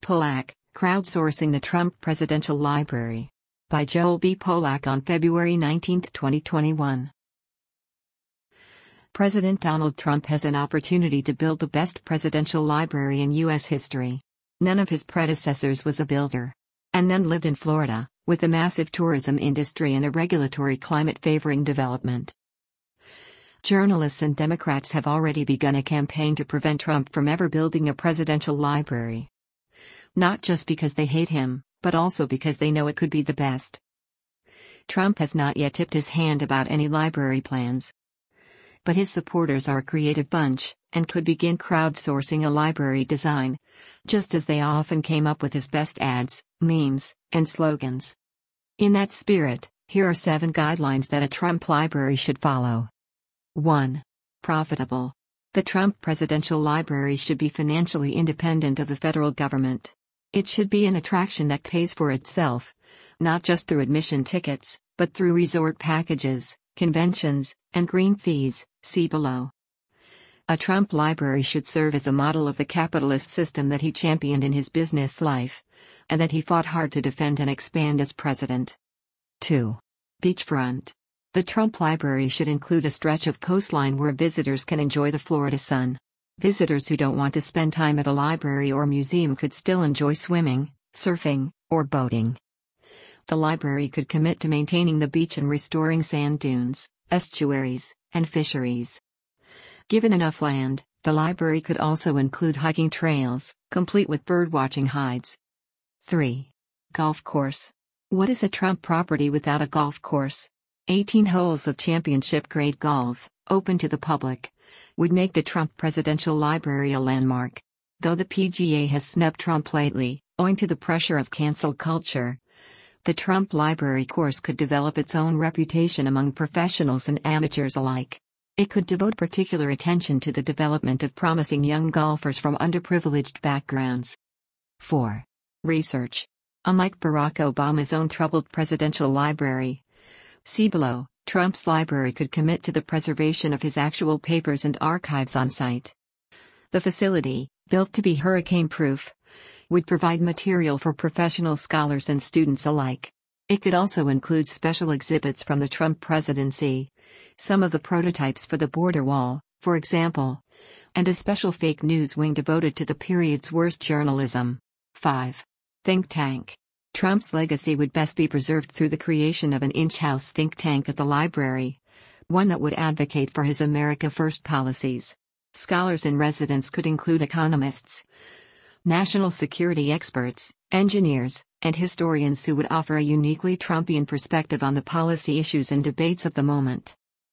Polak, Crowdsourcing the Trump Presidential Library. By Joel B. Polak on February 19, 2021. President Donald Trump has an opportunity to build the best presidential library in U.S. history. None of his predecessors was a builder. And none lived in Florida, with a massive tourism industry and a regulatory climate favoring development. Journalists and Democrats have already begun a campaign to prevent Trump from ever building a presidential library. Not just because they hate him, but also because they know it could be the best. Trump has not yet tipped his hand about any library plans. But his supporters are a creative bunch, and could begin crowdsourcing a library design, just as they often came up with his best ads, memes, and slogans. In that spirit, here are 7 guidelines that a Trump library should follow. 1. Profitable. The Trump Presidential Library should be financially independent of the federal government. It should be an attraction that pays for itself, not just through admission tickets, but through resort packages, conventions, and green fees, see below. A Trump library should serve as a model of the capitalist system that he championed in his business life, and that he fought hard to defend and expand as president. 2. Beachfront. The Trump library should include a stretch of coastline where visitors can enjoy the Florida sun. Visitors who don't want to spend time at a library or museum could still enjoy swimming, surfing, or boating. The library could commit to maintaining the beach and restoring sand dunes, estuaries, and fisheries. Given enough land, the library could also include hiking trails, complete with birdwatching hides. 3. Golf course. What is a Trump property without a golf course? 18 holes of championship-grade golf, open to the public, would make the Trump Presidential Library a landmark. Though the PGA has snubbed Trump lately, owing to the pressure of cancel culture, the Trump Library course could develop its own reputation among professionals and amateurs alike. It could devote particular attention to the development of promising young golfers from underprivileged backgrounds. 4. Research. Unlike Barack Obama's own troubled presidential library, see below, Trump's library could commit to the preservation of his actual papers and archives on site. The facility, built to be hurricane-proof, would provide material for professional scholars and students alike. It could also include special exhibits from the Trump presidency, some of the prototypes for the border wall, for example, and a special fake news wing devoted to the period's worst journalism. 5. Think tank. Trump's legacy would best be preserved through the creation of an in-house think tank at the library, one that would advocate for his America First policies. Scholars in residence could include economists, national security experts, engineers, and historians who would offer a uniquely Trumpian perspective on the policy issues and debates of the moment.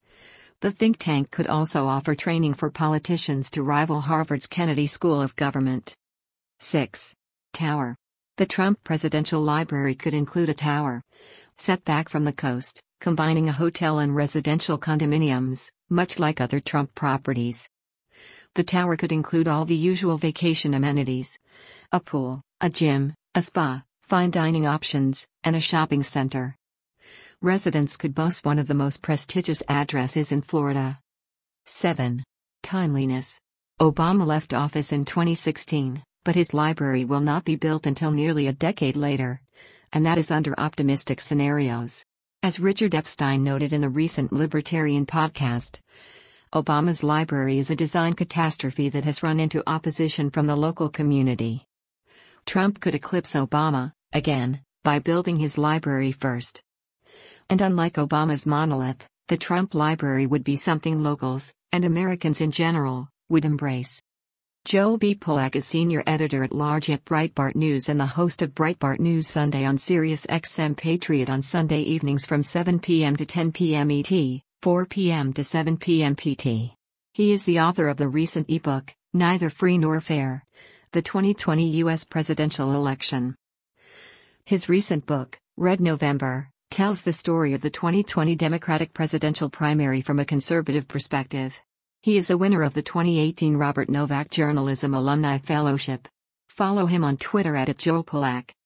The think tank could also offer training for politicians to rival Harvard's Kennedy School of Government. 6. Tower. The Trump Presidential Library could include a tower, set back from the coast, combining a hotel and residential condominiums, much like other Trump properties. The tower could include all the usual vacation amenities: a pool, a gym, a spa, fine dining options, and a shopping center. Residents could boast one of the most prestigious addresses in Florida. 7. Timeliness. Obama left office in 2016. But his library will not be built until nearly a decade later, and that is under optimistic scenarios. As Richard Epstein noted in the recent Libertarian podcast, Obama's library is a design catastrophe that has run into opposition from the local community. Trump could eclipse Obama, again, by building his library first. And unlike Obama's monolith, the Trump library would be something locals, and Americans in general, would embrace. Joel B. Polak is senior editor-at-large at Breitbart News and the host of Breitbart News Sunday on Sirius XM Patriot on Sunday evenings from 7 p.m. to 10 p.m. ET, 4 p.m. to 7 p.m. PT. He is the author of the recent ebook, Neither Free Nor Fair: The 2020 U.S. Presidential Election. His recent book, Red November, tells the story of the 2020 Democratic presidential primary from a conservative perspective. He is a winner of the 2018 Robert Novak Journalism Alumni Fellowship. Follow him on Twitter @JoelPolak.